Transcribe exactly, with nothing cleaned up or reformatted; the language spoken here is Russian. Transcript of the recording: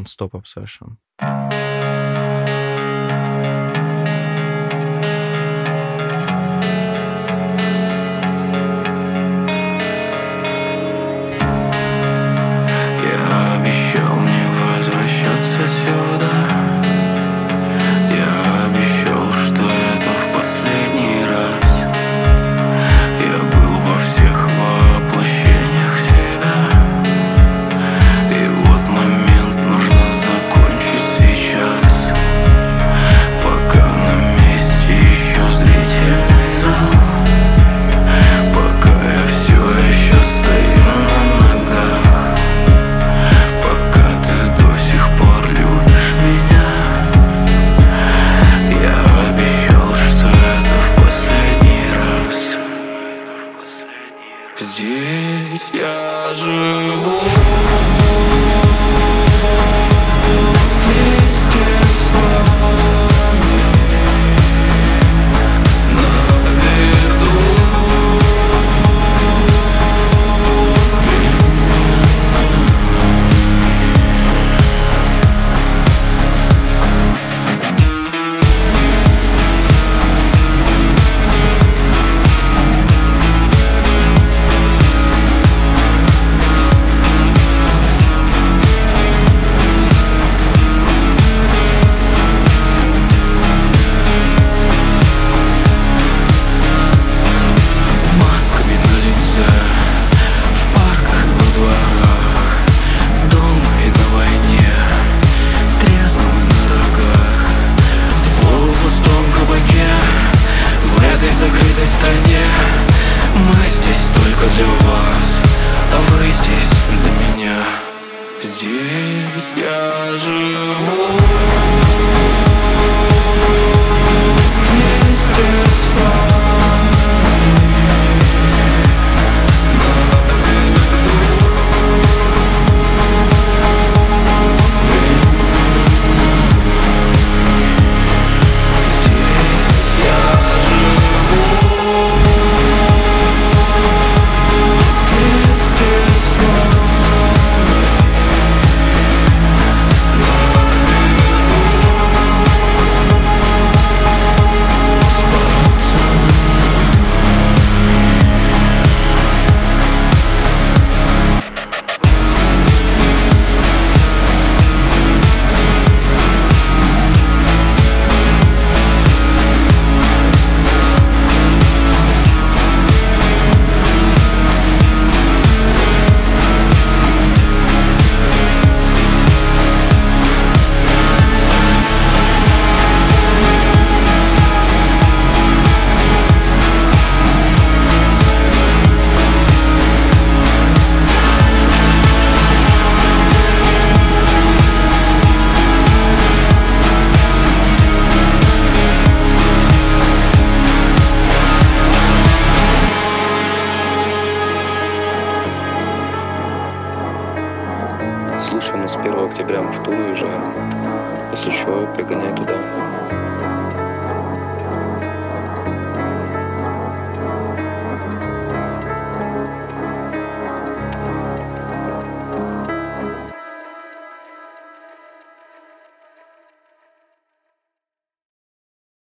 Non-Stop Obsession. Я обещал не возвращаться сюда. Я обещал, что это в последний раз. Я был во всех воплощениях себя. И вот момент нужно закончить сейчас. Пока на месте еще зрительный зал. Пока я все еще стою на ногах. Пока ты до сих пор любишь меня. Я обещал, что это в последний раз. Здесь я живу вместе с вами на виду. С масками на лице, в парках и во дворах, дома и на войне, трезвым и на рогах. В полупустом кабаке, в этой закрытой стране. Мы здесь только для вас, а вы здесь для меня. Здесь я живу вместе с вами на виду. Здесь я живу вместе с вами на виду. С пацанами. Слушай, мы с первого октября в тур уезжаем. Если что, пригоняй туда.